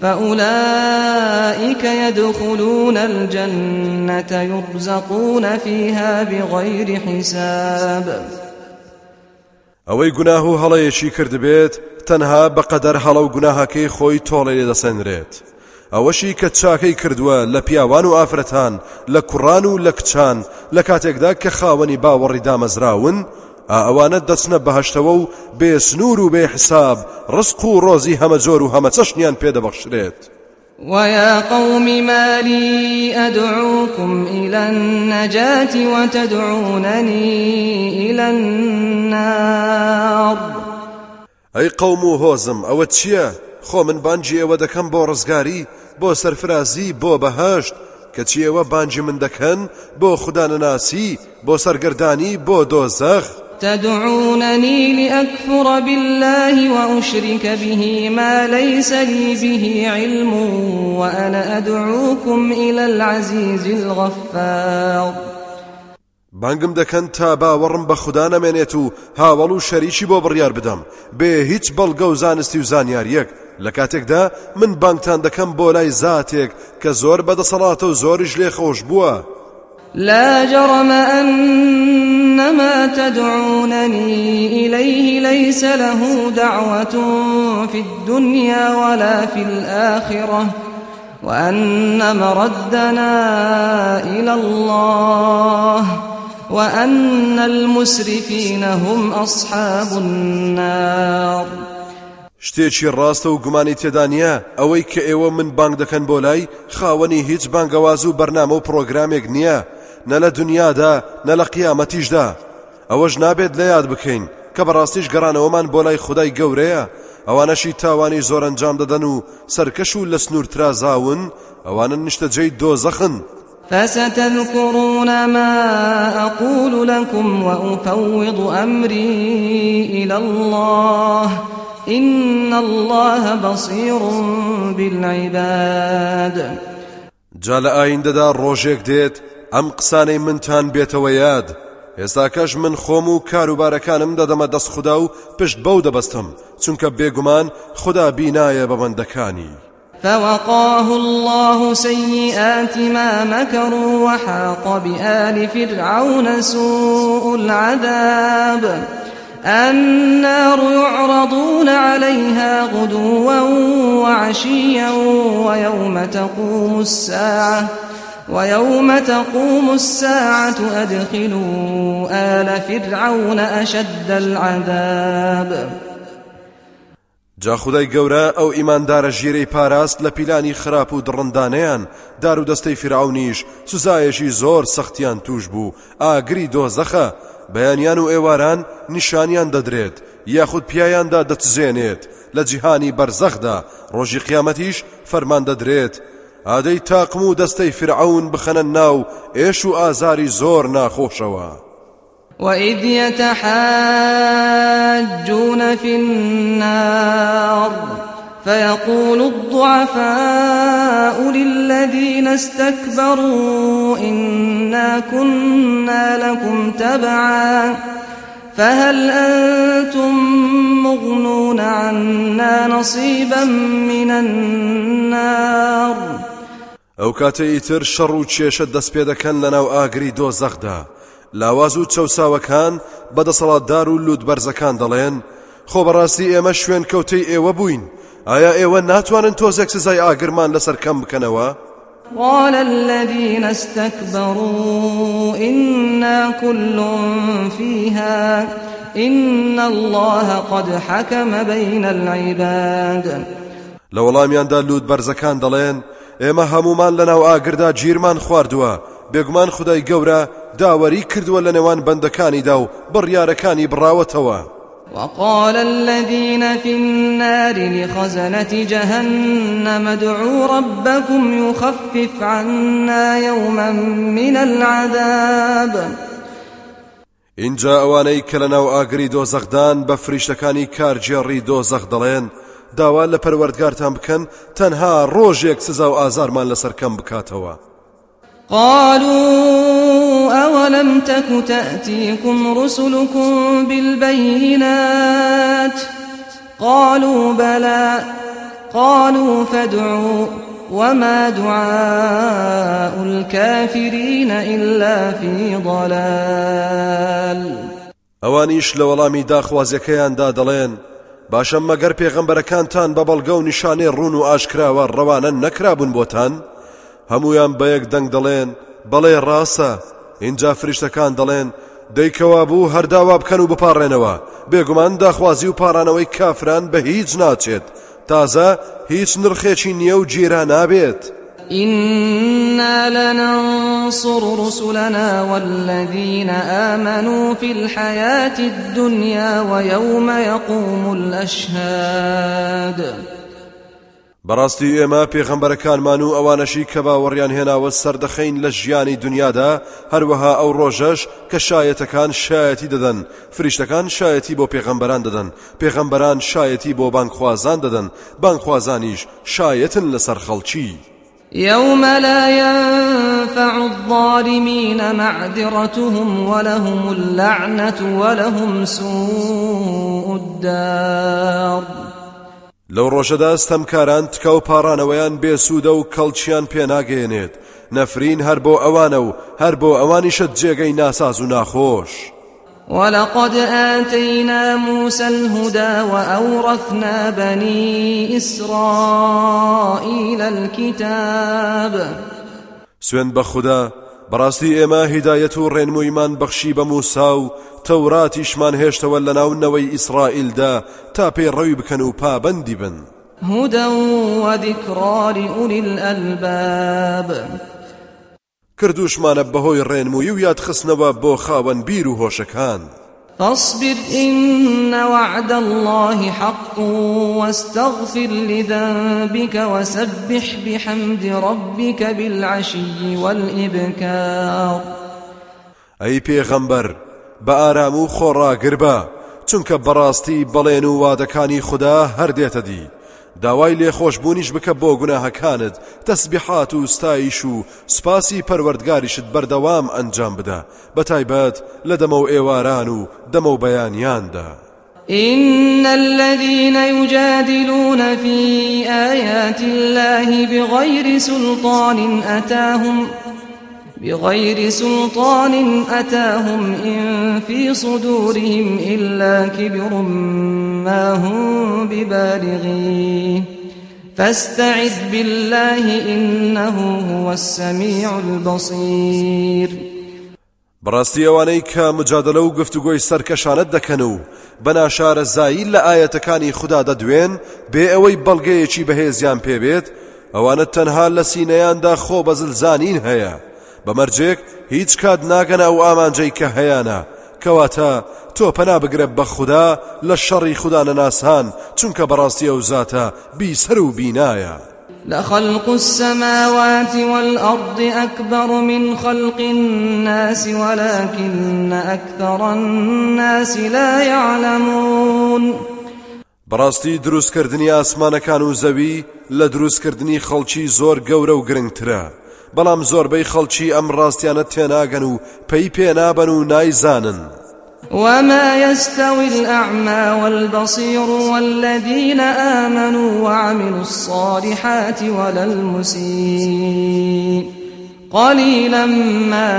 S1: فأولئك يدخلون الجنة يرزقون فيها بغير حساب.
S2: ئەوەی گوناه و هەڵەیەکی کرد بێت تەنها بەقەدەر هەڵە و گوناهەکەی خۆی تۆڵی لێدەسەنرێت. ئەوەشی کە چاکەی کردووە لە پیاوان و ئافرەتان لە کوڕان و لە کچان لە کاتێکدا کە خاوەنی باوەڕی دامەزراون ئەوانە دەچنە بەهەشتەوە و بێ سنوور و بێ حساب ڕزق و ڕۆزی هەمە جۆر و هەمە چەشنیان پێدەبەخشرێت.
S1: ويا قوم ما لي أدعوكم إلى النجاة وتدعونني إلى النار.
S2: أي قوم هوزم أو تشيا خو من بانجي أو دكان بو رزقاري بو سرفرازي بو بهشت كتشي أو بانجي من دكان بو خدان ناسي بو سرگرداني بو دوزخ.
S1: تدعونني لأكفر بالله وأشرك به ما ليس لي به علم وأنا أدعوكم إلى العزيز الغفار.
S2: بانگم دەکەن تا باوەڕم بە خوددا نەمێنێت و هاوڵ و شەریکی بۆ بڕیار بدەم بێ هیچ بەڵگە و زانستی و زانیاریەک لە کاتێکدا من بانگتان دەکەم بۆ لای زاتێک کە زۆر بەدەسەڵاتە و زۆریش لێ خۆش بووە.
S1: لا جرم أن ما تدعونني إليه ليس له دعوة في الدنيا ولا في الآخرة وأن مردنا إلى الله وأن المسرفين هم أصحاب النار.
S2: شتێکی ڕاستە و گومانی تێدا نییە ئەوەی کە ئێوە من بانگ دەکەن بۆ لای خاوەنی هیچ بانگەواز و بەرنامە و پرۆگرامێک نییە، نە لە دنیادا نە لە قیامەتیشدا. ئەوەش نابێت لە یاد بکەین کە بەڕاستیش گەڕانەوەمان بۆ لای خودای گەورەیە. ئەوانەشی تاوانی زۆر ئەنجام دەدەن و سەرکەش و لە سنوور ترازاون، ئەوانە نیشتەجێی دۆزەخن.
S1: فستذكرون ما أقول لكم وأفوض أمري إلى الله إن الله بصير بالعباد.
S2: جا لە ئایندەدا ڕۆژێک دێت ئەم قسانەی منتان بێتەوە یاد. ئێستاکەش من خۆم و کاروبارەکانم دەدەمە دەست خوددا و پشت بەو دەبەستم، چونکە بێگومان خوددا بینایە بە بەندەکانی.
S1: فوقاه الله سيئات ما مكروا وحاق بآل فرعون سوء العذاب النار يعرضون عليها غدوا وعشيا ويوم تقوم الساعة أدخلوا آل فرعون أشد العذاب.
S2: جا خودای گەورە ئەو ئیماندارە ژیرەی پاراست لە پیلانی خراپ و دڕندانەیان، دار و دەستەی فرعونیش سزایەشی زۆر سەختیان توش بوو، ئاگری دۆزەخە. بەیانیان و ئێواران نیشانیان دەدرێت یاخود پیایاندا دەتزێنێت لە جیهانی بەرزەخدا. ڕۆژی قیامەتیش فەرمان دەدرێت ئادەی تاقم و دەستەی فرعون بخەنە ناو ئێش و ئازاری زۆر ناخۆشەوە.
S1: وإذ يتحاجون في النار فيقول الضعفاء للذين استكبروا إنا كنا لكم تبعا فهل أنتم مغنون عنا نصيبا من النار.
S2: ئەو کاتە ئیتر شەڕ و کێشە دەست پێ دەکەن لەناو ئاگری دۆزەخدا. لاواز و چەوساوەکان بەدەسەڵاتدار و لوود بەرزەکان دەڵێن خۆ بەڕاستی ئێمە شوێن کەوتەی ئێوە بووین، ئایا ئێوە ناتوانن تۆزێک سزای ئاگرمان لەسەر کەم بکەنەوە؟
S1: قال الذين استكبروا إنا كل فيها إن الله قد حكم بين العباد.
S2: لە وەڵامیاندا لوود بەرزەکان دەڵێن ئێمە هەمومان لەناو ئاگردا گیرمان خواردووە، بێگومان خودای گەورە داوەری کردووە لە نێوان بەندەکانیدا و بڕیارەکانی بڕاوەتەوە.
S1: وقال الذين في النار لخزنة جهنم ادعوا ربكم يخفف عنا يوما من العذاب.
S2: اینجا ئەوانەی کە لەناو ئاگری دۆزەخدان بە فریشتەکانی کارجێڕی دۆزەخ دەڵێن داوا لە پەروەردگارتان بکەن تەنها ڕۆژێک سزا و ئازارمان لەسەر کەم بکاتەوە.
S1: قالوا أولم تك تأتيكم رسلكم بالبينات قالوا بلى قالوا فادعوا وما دعاء الكافرين إلا في ضلال.
S2: ئەوانیش لە وەڵامی داخوازیەکەیاندا دەڵێن باشە مەگەر پێغەمبەرەکانتان بە بەڵگە و نیشانەی ڕوون و ئاشکراوە ڕەوانە نەکرابوون بۆتان؟ هەمویان بەیەک دەنگ دەڵێن بەڵێ ڕاستە. اینجا فریشتەکان دەڵێن دەیکەوا بوو هەرداوا بکەن و بپاڕێنەوە، بێگومان داخوازی و پاڕانەوەی کافران بە هیچ ناچێت، تازە هیچ نرخێکی نییە و گیرا نابێت.
S1: إنا لننصر رسلنا والذين آمنوا في الحياة الدنيا ويوم يقوم الأشهاد.
S2: بەڕاستی ئێمە پێغەمبەرەکانمان و ئەوانەشی کە باوەڕیان هێناوە سەردەخەین لە ژیانی دنیادا، هەروەها ئەو ڕۆژەش کە شایەتەکان شایەتی دەدەن، فریشتەکان شایەتی بۆ پێغەمبەران دەدەن، پێغەمبەران شایەتی بۆ بانگخوازان دەدەن، بانگخوازانیش شایەتن لەسەر خەڵکی.
S1: يوم لا ينفع الظالمين معذرتهم ولهم اللعنة ولهم سوء الدار.
S2: لەو ڕۆژەدا ستەمکاران تکە و پاڕانەوەیان بێسوودە و کەڵکیان پێناگەێنێت، نەفرین هەر بۆ ئەوانە و هەر بۆ ئەوانیشت جێگەی ناساز و ناخۆش.
S1: ولقد آتينا موسى الهدى وأورثنا بني إسرائيل الكتاب.
S2: سوێن بە خوددا بەڕاستی ئێمە هیدایەت و ڕێنموویمان بەخشی بە موسا و تەوراتیشمان هێشتەوە لە ناونەوەی ئیسرائیلدا تا پێی ڕەوی بکەن و پابەندی بن.
S1: هدى وذكرى لأولي الألباب
S2: کردوشمانە بەهۆی ڕێنمووی و یادخستنەوە بۆ خاوەن بیر و هۆشەکان.
S1: فاصبر إن وعد الله حق واستغفر لذنبك وسبح بحمد ربك بالعشي والإبكار.
S2: ئەی پێغەمبەر بە ئارام و خۆڕاگر بە، چونکە بەڕاستی بەڵێن و وادەکانی خوددا هەردێتە دی. داوای لێخۆشبوونیش بکە بۆ گوناهەکانت، تەسبیحات و ستایش و سپاسی پەروەردگاریشت بەردەوام ئەنجام بدە، بەتایبەت لە دەمە و ئێواران و دەمە و بەیانیاندا.
S1: إن الذين يجادلون في آيات الله بغير سلطان أتاهم إن في صدورهم إلا كبر ما هم ببالغيه فاستعذ بالله إنه هو السميع البصير.
S2: بەڕاستی ئەوانەی کە مجادلە و گفتوگۆی سەرکەشانت دەکەن و بەناشارە زایل لە ئاەتەکانی خوددا دەدوێن بێ ئەوەی بەڵگەیەکی بەهێزیان پێبێت، ئەوانە تەنها لە سینەیاندا خۆ بەزلزانین هەیە، بەمەرجێک هیچ کات ناگەنە ئەو ئامانجەی کە هەیەە، کەواتە تۆ پەنا بگرە بە خوددا لە شەڕی خوددا نەناسان، چونکە بەڕاستی ئەو زاتە بیسەر و بینایە.
S1: لخلق السماوات والأرض أكبر من خلق الناس ولكن أكثر الناس لا يعلمون.
S2: بەڕاستی دروستکردنی ئاسمانەکان و زەوی لە دروستکردنی خەڵکی زۆر گەورە و گرنگترە، بەڵام زۆربەی خەڵکی ئەم ڕاستیانە تێناگەن و پێی پێنابەن و نایزانن.
S1: وما يستوي الأعمى والبصير والذين آمنوا وعملوا الصالحات ولا المسيء قليلا ما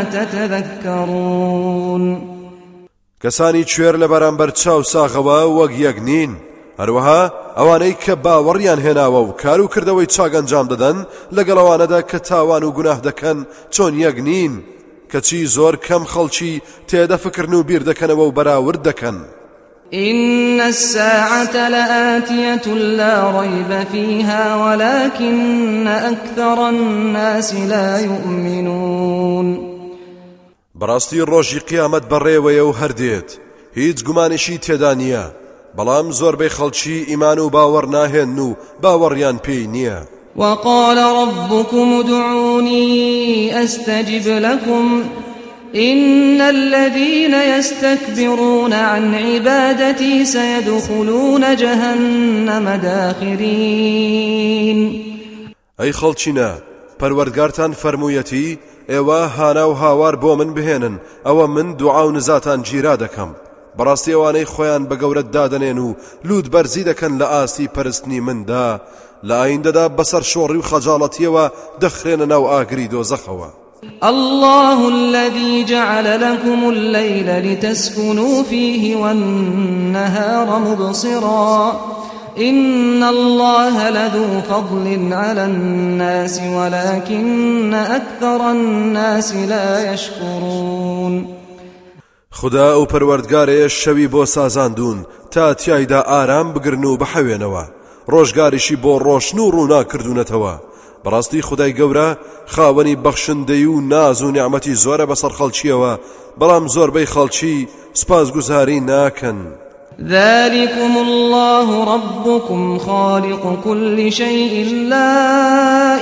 S1: تتذكرون.
S2: کەسانی کوێر لە بەرامبەر چاو ساغەوە وەک یەک نین، هەروەها ئەوانەی کە باوەڕیان هێناوە و کار و کردەوەی چاک ئەنجام دەدەن لەگەڵەوانەدا کە تاوان و گوناه دەکەن چۆن یەک نین، کەچی زۆر کەم خەڵکی تێدە فکرن و بیر دەکەنەوە و بەراورد دەکەن.
S1: إن الساعة لآتية لا ريب فيها ولكن أكثر الناس لا يؤمنون.
S2: بەڕاستی ڕۆژی قیامەت بەڕێوەیە و هەردێت، هیچ گومانێکی تێدا نییە، بەڵام زۆربەی خەڵکی ئیمان و باوەڕ ناهێن و باوەڕیان پێی نییە.
S1: وقال ربكم ادعوني أستجب لكم إن الذين يستكبرون عن عبادتي سيدخلون جهنم داخرين.
S2: ئەی خەڵچینە، پەروەردگارتان فەرموویەتی ئێوە هانا و هاوار بۆ من بهێنن، ئەوە من دوعا و نزاتان گیرا دەکەم. بەڕاستی ئەوانەی خۆیان بە گەورەت دادەنێن و لوود بەرزی دەکەن لە ئاستی پەرستنی مندا، لە ئایندەدا بەسەر شۆڕی و خەجاڵەتیەوە دەخرێنە ناو ئاگری دۆزەخەوە.
S1: الله الذي جعل لكم الليل لتسكنوا فيه والنهار مبصرا إن الله لذو فضل على الناس ولكن أكثر الناس لا يشكرون.
S2: خدا و پەروەردگارێ شەوی بۆ سازاندون تا تیایدا ئارام بگرن و بحەوێنەوە، ڕۆژگاریشی بۆ ڕۆشن و ڕووناکردوونەتەوە. بەڕاستی خدای گەورە خاوەنی بەخشندەی و ناز و نیعمەتی زۆرە بەسەر خەڵکیەوە، بەڵام زۆربەی خەڵکی سپاسگوزاری ناکەن.
S1: ذلكم الله ربكم خالق كل شيء لا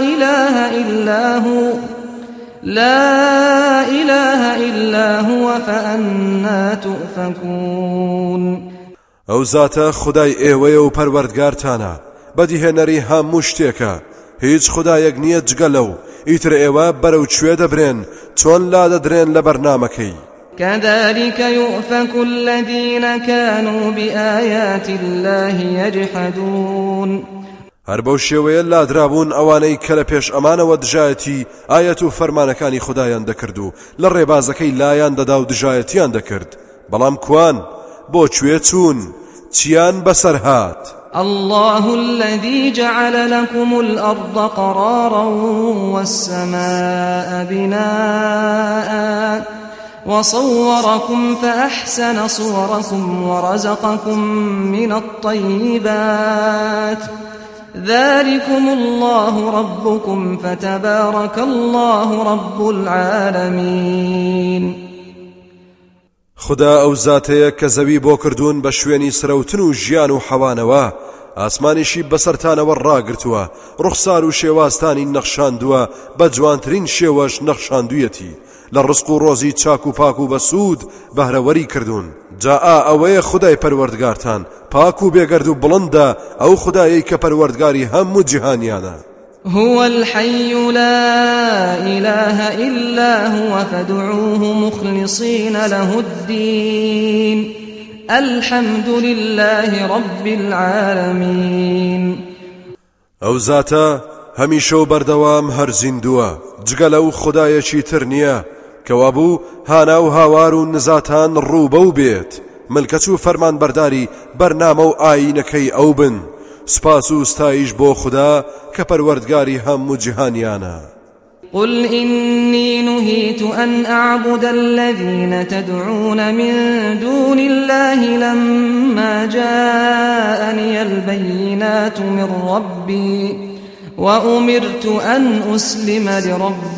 S1: إله إلا هو فأنا تؤفكون.
S2: ئەو زاتە خدای ئێوەیە و پەروەردگارتانە، بەدیهێنەری هەموو شتێکە، هیچ خدایەک نییە جگە لەو، ئیتر ئێوە بەرەو کوێ دەبرێن چۆن لا دەدرێن لە بەرنامەکەی.
S1: كذلك يؤفك الذين كانوا بآيات الله يجحدون.
S2: هەر بەو شێوەیە لادرابوون ئەوانەی کە لە پێش ئەمانەوە دژایەتی ئایەت و فەرمانەکانی خودایان دەکرد و لە ڕێبازەکەی لایان دەدا و دژایەتیان دەکرد، بەڵام کوان بۆ کوێ چوون، چیان بەسەر هات.
S1: الله الذي جعل لكم الأرض قرارا والسماء بناء وصوركم فأحسن صوركم ورزقكم من الطيبات ذلكم الله ربكم فتبارك الله رب العالمين.
S2: خدا ئەو زاتەیە کە زەوی بۆ کردوون بە شوێنی سرەوتن و ژیان و حەوانەوە، ئاسمانیشی بەسەرتانەوە ڕاگرتووە، ڕوخسار و شێوازتانی نەخشاندووە، بە جوانترین شێوەش نەخشاندوویەتی، لە ڕزق و ڕۆزی چاک و پاک و بەسوود بەهرەوەری کردوون. جا ئەوەیە خدای پەروەردگارتان، پاک و بێگەرد و بڵندە، ئەو خدایەی کە پەروەردگاری هەموو جیهانیانە.
S1: هو الحي لا إله إلا هو فادعوه مخلصين له الدين الحمد لله رب العالمين.
S2: ئەو زاتە هەمیشە و بەردەوام هەر زیندووە، جگە لەو خدایەکی تر نییە کەوا بوو هانا و هاوار و نزاتان ڕووبە و بێت، ملکەت و فەرمانبەرداری بەرنامە و ئاینەکەی ئەو بن. سپاس و ستایش بۆ خدا کە پەروەردگاری هەموو جیهانیانە.
S1: قل إني نهيت أن أعبد الذين تدعون من دون الله لما جاءني البينات من ربي وأمرت أن أسلم لرب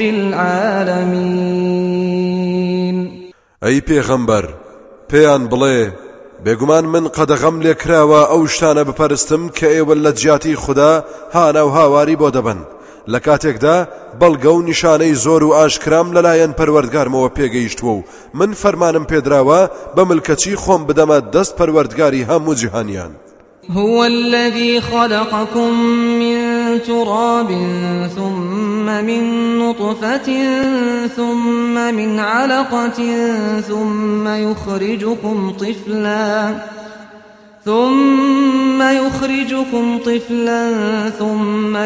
S1: العالمين.
S2: أي پیغمبر پیان بڵێ بێگومان من قەدەغەم لێکراوە ئەو شتانە بپەرستم کە ئێوە لە جیاتی خوددا هانا و هاواری بۆ دەبن، لە کاتێکدا بەڵگە و نیشانەی زۆر و ئاشکرام لەلایەن پەروەردگارمەوە پێگەیشتووە و من فەرمانم پێدراوە بە ملکەتی خۆم بدەمە دەست پەروەردگاری هەموو جیهانیان.
S1: هو الذي خلقكم من تراب ثم من نطفة ثم من علقة ثم يخرجكم طفلا ثم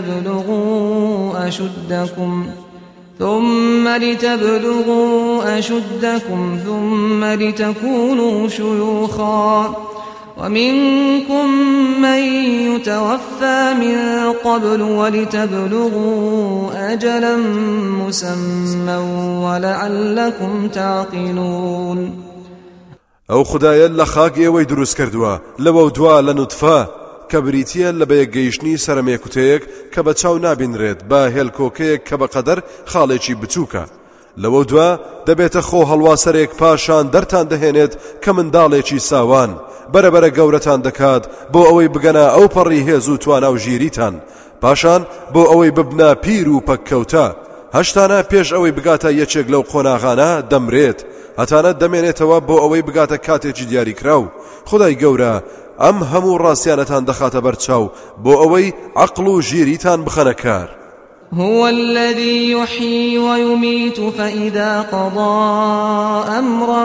S1: لتبلغوا أشدكم ثم لتكونوا شيوخا ومنكم من يتوفى من قبل ولتبلغوا أجلا مسمى ولعلكم تعقلون.
S2: ئەو خدایە لە خاک ئێوەی دروست کردووە، لەوە دوا لە نوتفە کە بریتیە لە بەیەکگەیشتنی سەرمێکوتەیەک کە بە چاو نابینرێت، بە هێلکۆکەیەک کە بەقەدەر خاڵێکی بچووکە، لەوە دوا دەبێتە خۆ هەڵواسەرێک، پاشان دەرتان دەهێنێت کە منداڵێکی ساوان بەرەبەرە گەورەتان دەکات بۆ ئەوەی بگەنە ئەو پەڕی هێز و توانا و ژیریتان، پاشان بۆ ئەوەی ببنە پیر و پەککەوتە. هەشتانە پێش ئەوەی بگاتە یەکێک لەو قۆناغانە دەمرێت، هەتانە دەمێنێتەوە بۆ ئەوەی بگاتە کاتێکی دیاریکراو. خدای گەورە ئەم هەموو ڕاستیانەتان دەخاتە بەرچاو بۆ ئەوەی عەقڵ و ژیریتان بخەنە کار.
S1: هو الذي يحيي ويميت فإذا قضى أمرا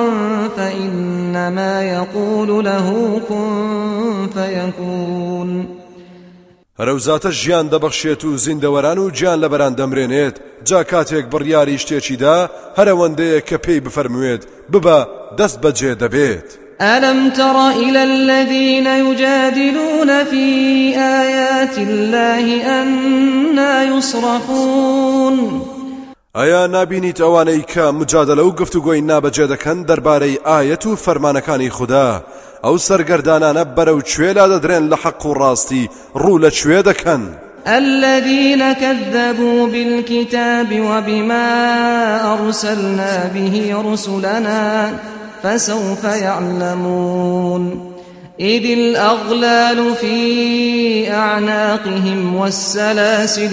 S1: فإنما يقول له كن فيكون.
S2: هەرەوزاتە ژیان دەبەخشێت و زیندەوەران و گیان لەبەران دەمرێنێت، جا کاتێک بڕیاری شتێکیدا هەرەوەندەیە کە پێی بفەرموێت ببە دەست بەجێ دەبێت.
S1: ألم تر إلى الذين يجادلون في آيات الله أنى يصرفون.
S2: ئایا نابینیت ئەوانەی کە مجادلە و گفتوگۆی نابەجێ دەکەن دەربارەی ئایەت و فەرمانەکانی خوددا، ئەو سەرگەردانانە بەرەو کوێلا دەدرێن لە حەق و ڕاستی ڕوو لە کوێ دەکەن؟
S1: الذين كذبوا بالكتاب وبما أرسلنا به رسلنا فسوف يعلمون. إذ الأغلال في أعناقهم والسلاسل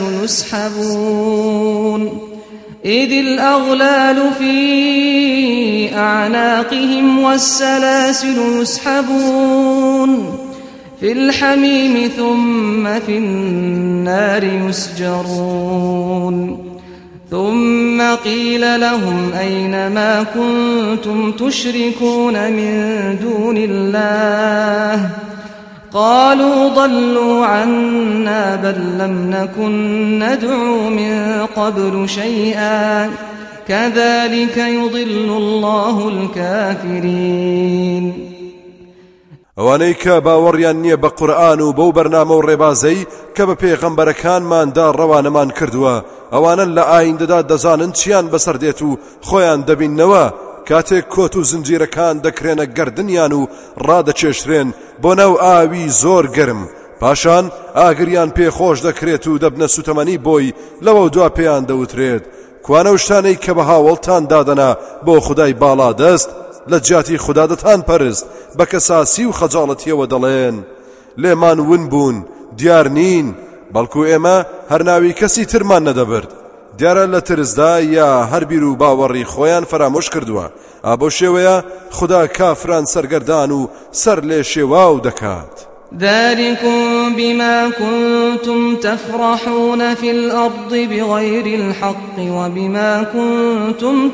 S1: يسحبون في الحميم ثم في النار يسجرون. ثم قيل لهم أين ما كنتم تشركون من دون الله قالوا ضلوا عنا بل لم نكن ندعو من قبل شيئا كذلك يضل الله الكافرين.
S2: ئەوانەی کە باوەڕیان نییە بە قورئان و بەو بەرنامە و ڕێبازەی کە بە پێغەمبەرەکانماندا ڕەوانەمان کردووە ئەوانە لە ئایندەدا دەزانن چیان بەسەر دێت و خۆیان دەبیننەوە کاتێک کۆت و زنجیرەکان دەکرێنە گەردنیان و ڕادەچێشرێن بۆ ناو ئاوی زۆر گەرم پاشان ئاگریان پێخۆش دەکرێت و دەبنە سوتەمەنی بۆی لەوە دوا پێیان دەوترێت کوانە و شتانەی کە بە هاوڵتان دادەنا بۆ خودای باڵا دەست لە جیاتی خوددا دەتان پەرست بە کەساسی و خەجاڵەتیەوە دەڵێن لێمان ون بوون دیار نین بەڵکو ئێمە هەر ناوی کەسی ترمان نەدەبرد دیارە لە ترسدا یا هەر بیر و باوەڕی خۆیان فرامۆش کردووە ئابۆ شێوەیە خوددا کافران سەرگەردان و سەر لێ شێواو دەکات
S1: ذلكم بما كنتم تفرحون في الأرض بغير الحق وبما كنتم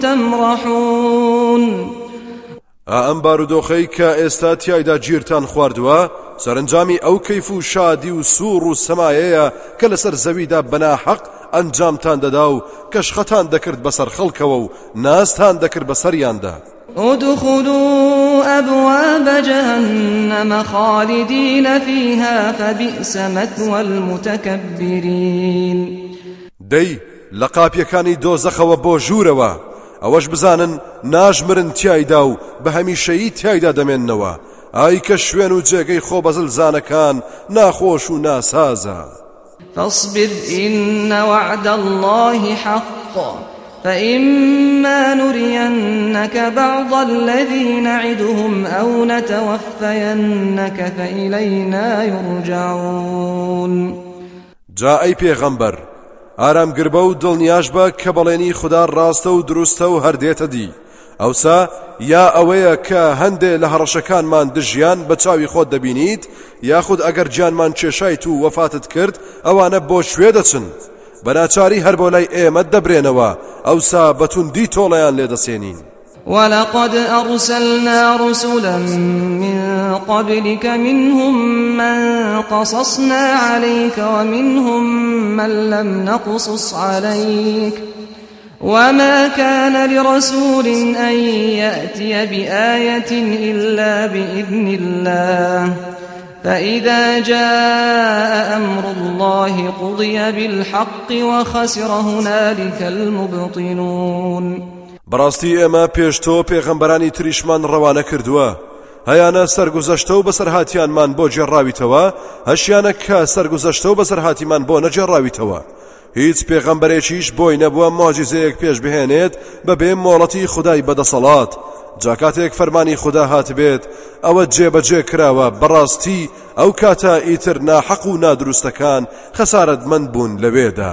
S1: تمرحون
S2: ئەم بارودۆخەی کە ئێستا تیایدا گیرتان خواردووە سەرنجامی ئەو کەیف و شادی و سوور و سەمایەیە کە لەسەر زەویدا بەناحەق ئەنجامتان دەدا و کەشخەتان دەکرد بەسەر خەڵکەوە و ناستان دەکرد بەسەریاندا
S1: ادخلوا أبواب جهنم خالدين فيها فبئس مثوى المتكبرين
S2: دەی لە قاپیەکانی دۆزەخەوە بۆ ژوورەوە ئەوەش بزانن ناژمرن تیایدا و بە هەمیشەیی تیایدا دەمێننەوە ئای کە شوێن و جێگەی خۆ بەزلزانەکان ناخۆش و ناسازە
S1: فاصبر إن وعد الله حق فإما نرينك بعض الذي نعدهم أو نتوفينك فإلينا يرجعون
S2: جا ئەی پێغەمبەر ئارام گربە و دڵنیاش بە کە بەڵێنی خوددا ڕاستە و دروستە و هەردێتە دی ئەوسا یا ئەوەیە کە هەندێ لە هەڕەشەکانمان دژیان بە چاوی خۆت دەبینیت یاخود ئەگەر گیانمان کێشایت و وەفاتت کرد ئەوانە بۆ شوێ دەچن بەناچاری هەر بۆ لای ئێمە دەبرێنەوە ئەوسا بەتوندی تۆڵەیان لێدەسێنین
S1: ولقد أرسلنا رسلا من قبلك منهم من قصصنا عليك ومنهم من لم نقصص عليك وما كان لرسول أن يأتي بآية إلا بإذن الله فإذا جاء أمر الله قضي بالحق وخسر هنالك المبطلون
S2: بەڕاستی ئێمە پێشتۆ پێغەمبەرانی تریشمان ڕەوانە کردووە هەیانە سەرگوزەشتە و بەسەرهاتیانمان بۆ جێڕاویتەوە هەشیانە کە سەرگوزەشتە و بەسەرهاتیمان بۆ نەجێڕاویتەوە هیچ پێغەمبەرێکیش بۆی نەبووە مۆجیزەیەک پێش بهێنێت بەبێ مۆڵەتی خودای بەدەسەڵات جاکاتێک فەرمانی خوددا هاتبێت ئەوە جێبەجێ کراوە بەڕاستی ئەو کاتە ئیتر ناحەق و نادروستەکان خەسارەتمەند بوون لەوێدا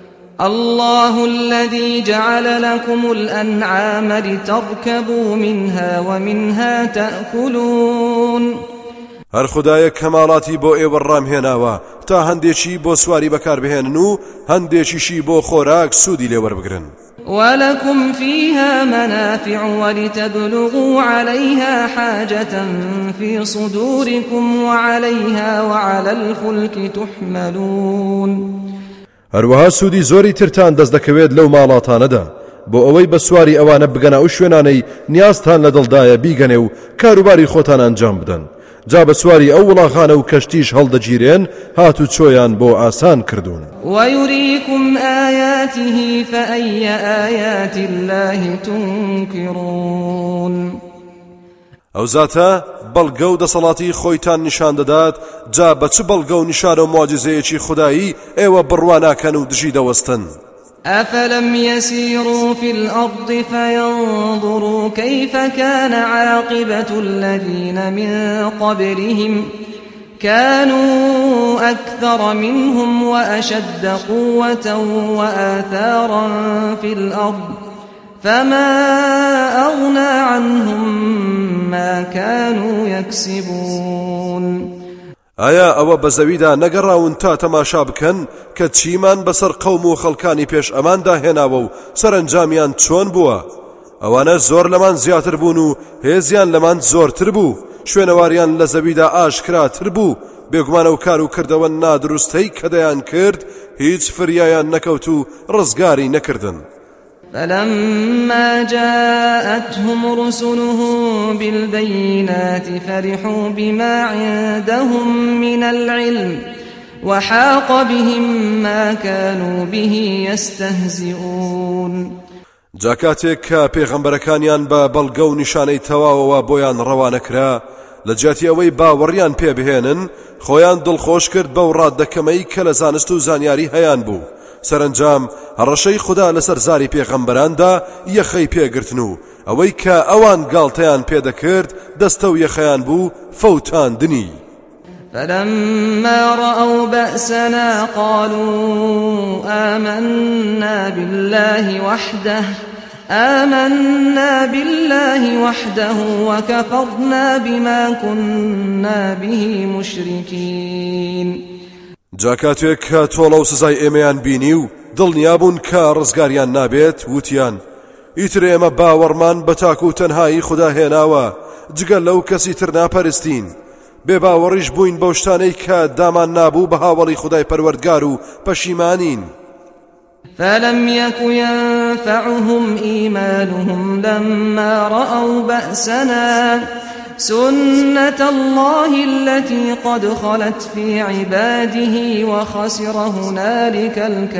S1: الله الذي جعل لكم الأنعام لتركبوا منها ومنها تأكلون
S2: هەر خودایە کەماڵاتی بۆ ئێوە ڕامهێناوە تا هەندێکی بۆ سواری بەکاربهێنن و هەندێکیشی بۆ خۆراک سوودی لێوەربگرن
S1: ولكم فيها منافع ولتبلغوا عليها حاجة في صدوركم وعليها وعلى الفلك تحملون
S2: هەروەها سوودی زۆری ترتان دەست دەکەوێت لەو ماڵاتانەدا بۆ ئەوەی بە سواری ئەوانە بگەنە ئەو شوێنانەی نیازتان لە دڵدایە بیگەنێ و کاروباری خۆتان ئەنجام بدەن جا بە سواری ئەو وڵاخانە و کەشتیش هەڵدەگیرێن هات و چۆیان بۆ ئاسان کردوون
S1: ويريكم آياته فأي آيات الله تنكرون
S2: ئەو زاتە بەڵگە و دەسەڵاتی خۆیتان نیشان دەدات جا بە چ بەڵگە و نیشانە و معجزەیەکی خودایی ئێوە بڕواناکەن و دژی دەوەستن
S1: أفلم يسيروا في الأرض فينظروا كيف كان عاقبة الذين من قبلهم كانوا أكثر منهم وأشد قوة وآثارا في الأرض فما أغنى عنهم ما كانوا يكسبون
S2: ئایا ئەوە بە زەویدا نەگەڕاون تا تەماشا بکەن کە چیمان بەسەر قەوم و خەڵکانی پێش ئەماندا هێناوە و سەرنجامیان چۆن بووە ئەوانە زۆر لەمان زیاتر بوون و هێزیان لەمان زۆرتر بوو شوێنەواریان لە زەویدا ئاشکراتر بوو بێگومانە و کار و کردەوە نادروستەی کە دەیان کرد هیچ فریایان نەکەوت و ڕزگاری نەکردن
S1: فلما جاءتهم رسلهم بالبينات فرحوا بما عندهم من العلم وحاق بهم ما كانوا به يستهزئون.
S2: جاکاتێک کە پێغەمبەرەکانیان بە بەڵگە و نیشانەی تەواوەوە بۆیان ڕەوانەکرا لە جیاتی ئەوەی باوەڕیان پێبهێنن خۆیان دڵخۆش کرد بەو ڕاددەکەمەی کە لە زانست و زانیاری هەیان بوو. سەرنجام هەڕەشەی خوددا لەسەر زاری پێغەمبەراندا یەخەی پێگرتن و ئەوەی کە ئەوان گاڵتەیان پێدەکرد دەستە و یەخەیان بوو فەوتاندنی.
S1: فلما رأوا بأسنا قالوا آمنا بالله وحده وكفرنا بما كنا به مشركين.
S2: جاکاتێک کە تۆڵە و سزای ئێمەیان بینی و دڵنیابوون کە ڕزگاریان نابێت وتیان ئیتر ئێمە باوەڕمان بە تاک و تەنهایی خوددا هێناوە جگەل لەو کەسی تر ناپەرستین. بێباوەڕیش بووین بەو شتانەی کە دامان نابوو بە هاوڵی خودای پەروەردگار و پەشیمانین.
S1: فلم يك ينفعهم إيمانهم لما رأوا بأسنا سنة الله التي قد خلت في عباده وخسر هنالك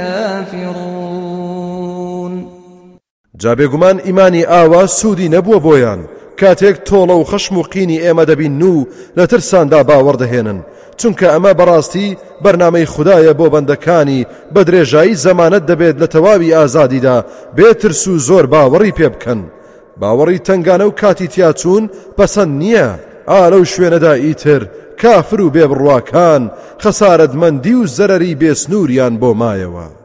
S1: الكافرون.
S2: جا بێگومان ئیمانی ئاوا سوودی نەبووە بۆیان کاتێک تۆڵە و خەشم و قینی ئێمە دەبین و لە ترساندا باوەڕدەهێنن چونکە ئەمە بەڕاستی بەرنامەی خوددایە بۆ بەندەکانی بە درێژایی زەمانەت دەبێت لە تەواوی ئازادیدا بێترس و زۆر باوەڕی پێ بکەن. باوەڕی تنگانە و کاتی تیاچوون پەسەند نییە. ئالەو شوێنەدا ئیتر کافر و بێبڕواکان خەسارەتمەندی و زەرەری بێسنووریان بۆ مایەوە.